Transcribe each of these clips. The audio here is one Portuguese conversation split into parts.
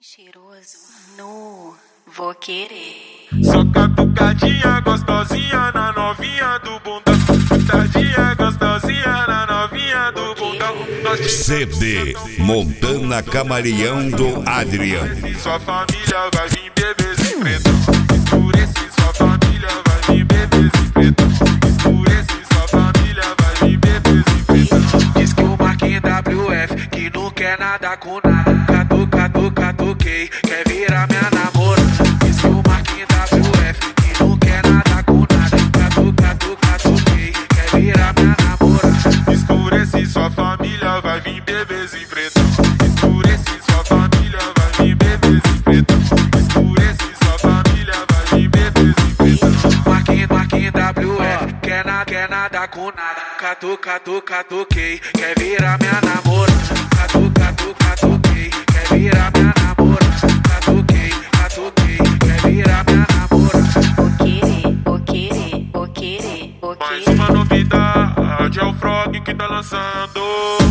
Cheiroso, nu, vou querer. Só catucadinha gostosinha na novinha do bundão. Catucadinha gostosinha na novinha do bundão. CD Montana Camaleão do Adrian. Sua família vai vir bebezinho pretão. Escurece, sua família vai vir bebezinho pretão. Escurece, sua família vai vir bebezinho pretão. Diz que o Marquinhos WF que não quer nada com nada. Catuquei, quer virar minha namorada. Diz que o Marquinhos WF que não quer nada com nada. Catuquei, quer virar minha namorada. Escurece, sua família vai vir bebezinho pretão. Escurece, sua família vai vir bebezinho pretão. Escurece, sua família vai vir bebezinho pretão. Marquinhos WF quer nada com nada. Catuquei, quer virar minha namorada. Catuquei, quer virar minha namorada. Catuquei, quer virar minha namorada. Vou querer. Mais uma novidade é o Frog que tá lançando.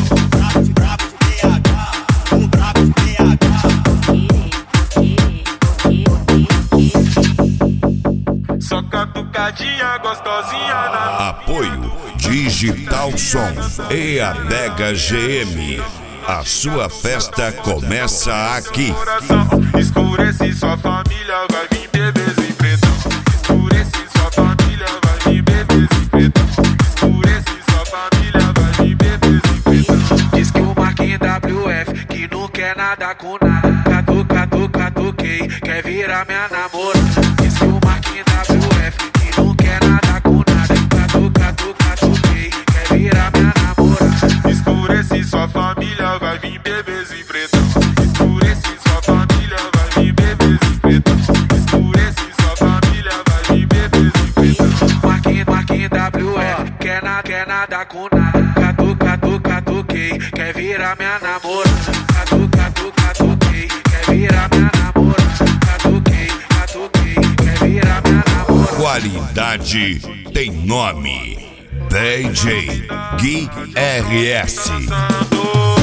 Só catucadinha gostosinha na... Apoio Digital Som e Adega GM. A sua festa começa aqui. Escurece, sua família vai vir bebezinho pretão. Escurece, sua família vai vir bebezinho pretão. Escurece, sua família vai vir bebezinho pretão. Diz que o Marquinhos WF que não quer nada com nada. Catuquei, quer virar minha namorada. Diz que o Marquinhos WF que não quer nada com nada. Catuquei, quer virar minha namorada. Escurece, sua família vai vir bebezinho pretão. Escurece, sua família vai vir bebezinho pretão. Escurece, sua família vai vir bebezinho pretão. Marquinhos WF quer nada com nada. Catuquei, quer virar minha namorada. Catuquei, quer virar minha namorada. Catuquei, quer virar minha namorada. Qualidade tem nome. DJ Gui RS.